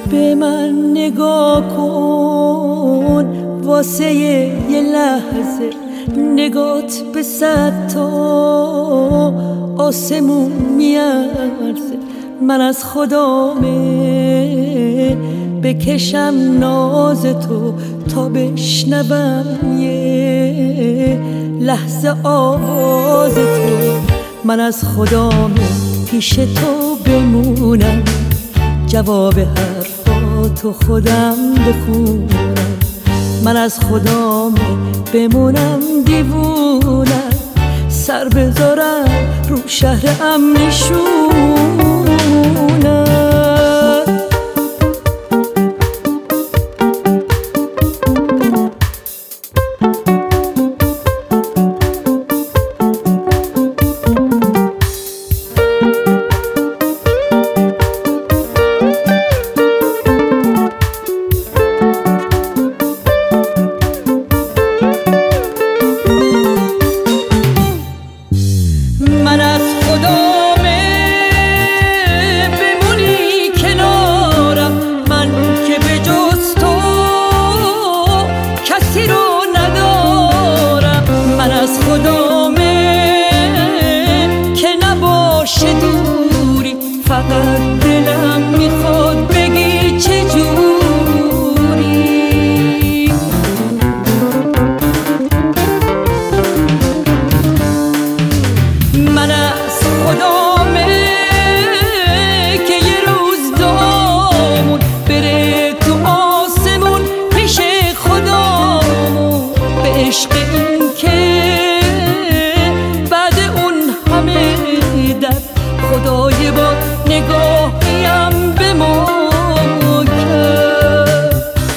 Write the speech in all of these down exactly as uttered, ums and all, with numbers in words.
به من نگاه کن واسه یه لحظه، نگات به صد تا آسمون میارزه. من از خدامه بکشم ناز تو تا بشنوم یه لحظه آواز تو. من از خدامه پیش تو بمونم، جواب حرفاتو خودم بخونم. من از خدامه بمونم دیوونم، سر بذارم رو شهر امنشونم. من از خدامه بمونی کنارم، من که به جز تو کسی رو ندارم. من از خدامه که نباشه دوری، فقط دلم میخواد بگی چجوری. من از خدامه که یه روز دامون بره تو آسمون پیش خدامون، به عشق این که بعد اون همه درد خدای با نگاهیم به ما کرد.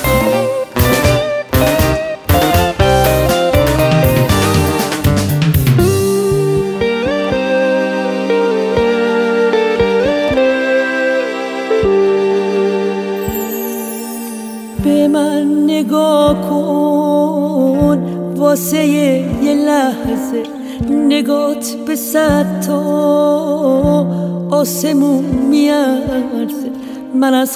به من نگاه کن واسه یه لحظه، نگات به صد تا آسمون میارزه. من از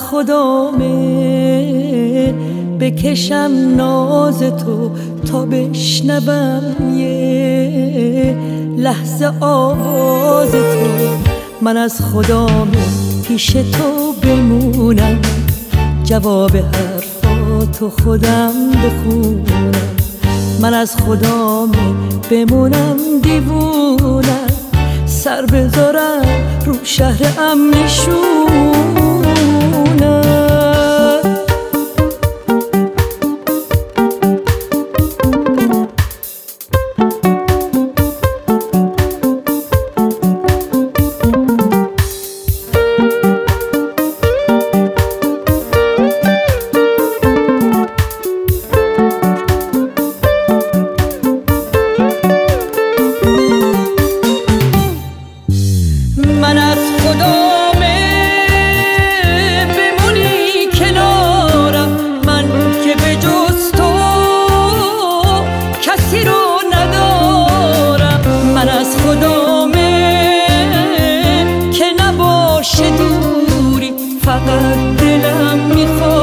خدامه بکشم ناز تو تا بشنوم یه لحظه آواز تو. من از خدامه پیش تو بمونم، جواب حرفاتو خودم بخونم. من از خدامه بمونم دیوونم، سر بذارم رو شهر امنشونم. من از خدامه بمونی کنارم، من که به جز تو کسی رو ندارم. من از خدامه که نباشه دوری، فقط دلم میخواد